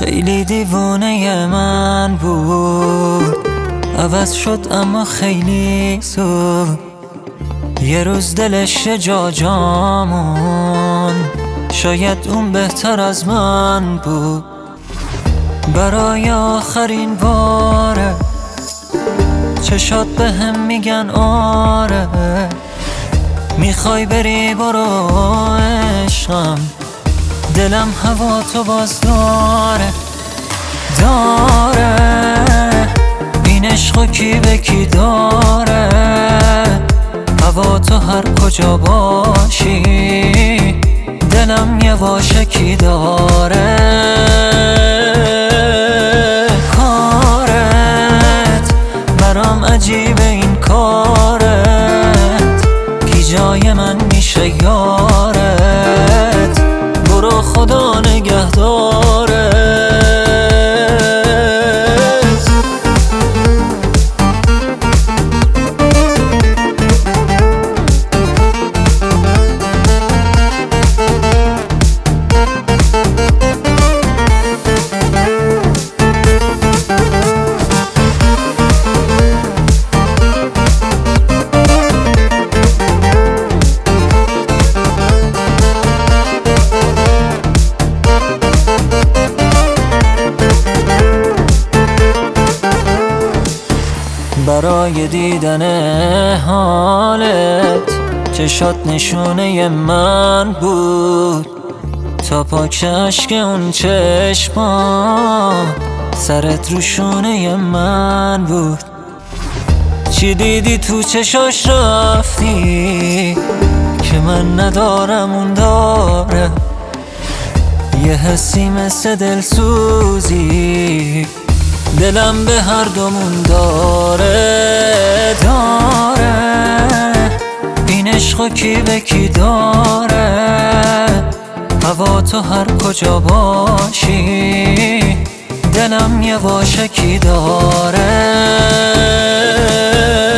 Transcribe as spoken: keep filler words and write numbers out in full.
خیلی دیوونه من بود، عوض شد اما خیلی زود. یه روز دلش جا جامون، شاید اون بهتر از من بود. برای آخرین باره چشات به هم میگن آره، میخوای بری برو عشقم، دلم هوا تو باز داره داره. این عشقو کی به کی داره، هوا تو هر کجا باشی، دلم یواشکی داره. کارت برام عجیبه، این کارت کی جای من میشه یارت، برو خدا نگهدارت. برای دیدن حالت چشات نشونه من بود، تا پاک اشک اون چشما سرت رو شونه من بود. چی دیدی تو چشاش رفتی که من ندارم اون داره، یه حسی مثل دلسوزی دلم به هر دومون داره داره. این عشقو کی به کی داره، هوا تو هر کجا باشی، دلم یواشکی داره.